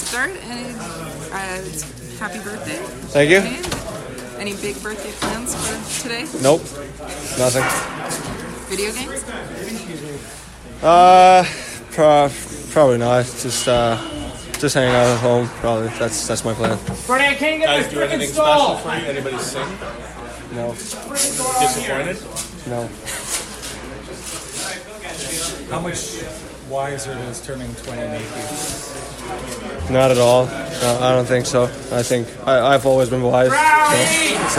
start, and happy birthday. Thank you. Any big birthday plans for today? Nope, nothing. Video games? Probably not. Just hanging out at home. Probably that's my plan. Freddie, I can't get Guys, this do freaking anything stall. special for you? Anybody sing? No, Disappointed? no. How much wiser does turning 20 make you? Not at all. No, I don't think so. I think I've always been wise. So it's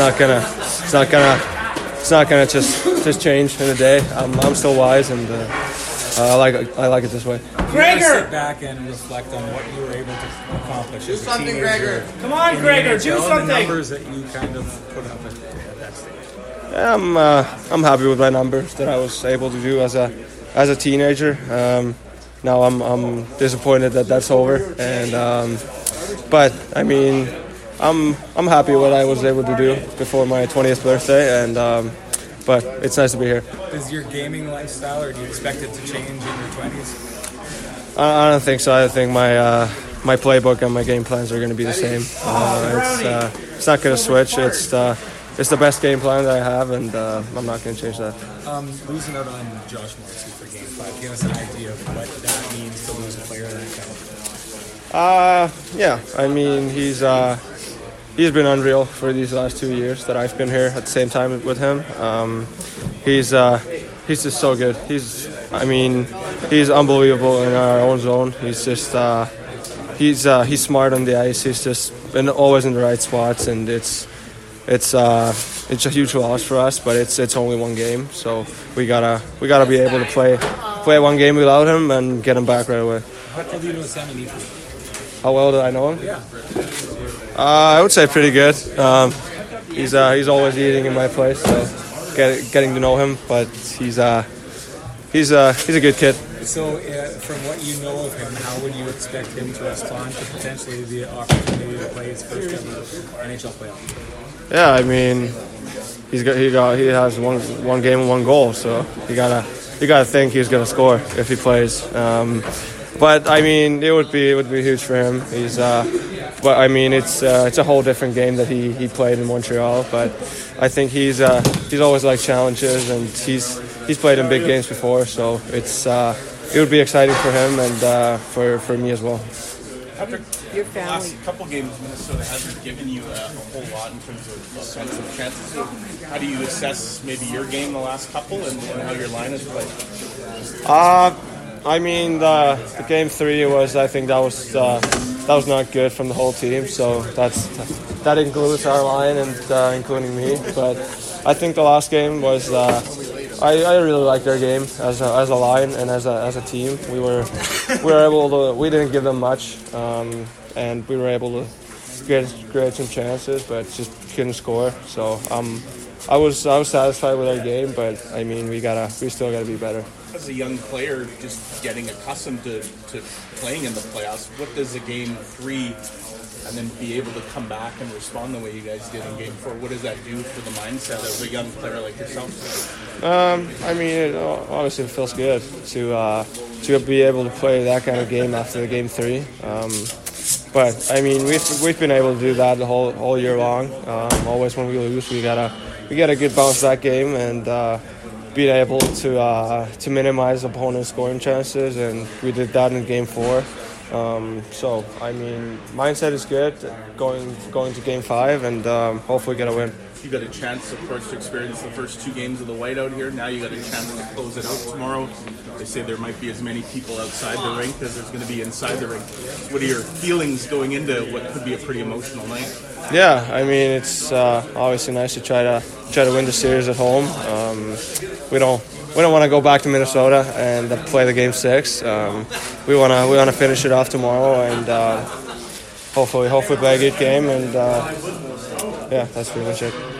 not gonna just change in a day. I'm still wise, and I like it this way. Gregor! Sit back and reflect on what you were able to accomplish as a teenager. Gregor. Come on, Gregor, do something. The numbers that you kind of put up at that stage. Yeah, I'm happy with my numbers that I was able to do as a teenager. Now I'm disappointed that that's over, and but I mean I'm happy what I was able to do before my 20th birthday, and but it's nice to be here. Is your gaming lifestyle, or do you expect it to change in your 20s? I don't think so. I think my playbook and my game plans are going to be the same. It's not going to switch. It's the best game plan that I have, and I'm not going to change that. Losing out on Josh Morrissey for Game 5, give us an idea of what that means to lose a player like that. Yeah. I mean, he's been unreal for these last 2 years that I've been here at the same time with him. He's just so good. He's unbelievable in our own zone. He's just he's smart on the ice. He's just been always in the right spots, and it's a huge loss for us. But it's only one game, so we gotta be able to play one game without him and get him back right away. How well do you know Sami Niemi? How well do I know him? Yeah. I would say pretty good. He's always eating in my place, so getting to know him. But he's a good kid. So, from what you know of him, how would you expect him to respond to potentially the opportunity to play his first ever NHL playoff? Yeah, I mean, he has one game and one goal, so you gotta think he's gonna score if he plays. But I mean, it would be huge for him. But I mean, it's a whole different game that he played in Montreal. But I think he's always liked challenges, and he's played in big games before, so it would be exciting for him and for me as well. After the last couple games, Minnesota hasn't given you a whole lot in terms of offensive chances. So how do you assess maybe your game the last couple and how your line has played? I mean, the game 3 was. I think that was not good from the whole team. So that includes our line and including me. But I think the last game was. I really liked our game as a line and as a team. We were able to. We didn't give them much, and we were able to create some chances, but just couldn't score. So I was satisfied with our game, but I mean we still gotta be better. As a young player, just getting accustomed to playing in the playoffs, what does a game 3 and then be able to come back and respond the way you guys did in game 4? What does that do for the mindset of a young player like yourself? I mean, it obviously feels good to be able to play that kind of game after the game 3. But I mean, we've been able to do that the whole year long. Always when we lose, we get a good bounce back game and being able to minimize opponents' scoring chances, and we did that in game 4. So I mean, mindset is good going to game 5, and hopefully get a win. You got a chance, of course, to experience the first 2 games of the whiteout here. Now you got a chance to close it out tomorrow. They say there might be as many people outside the rink as there's going to be inside the rink. What are your feelings going into what could be a pretty emotional night? Yeah, I mean, it's obviously nice to try to win the series at home. We don't want to go back to Minnesota and play the game 6. We want to finish it off tomorrow and hopefully play a good game, and yeah, that's pretty much it.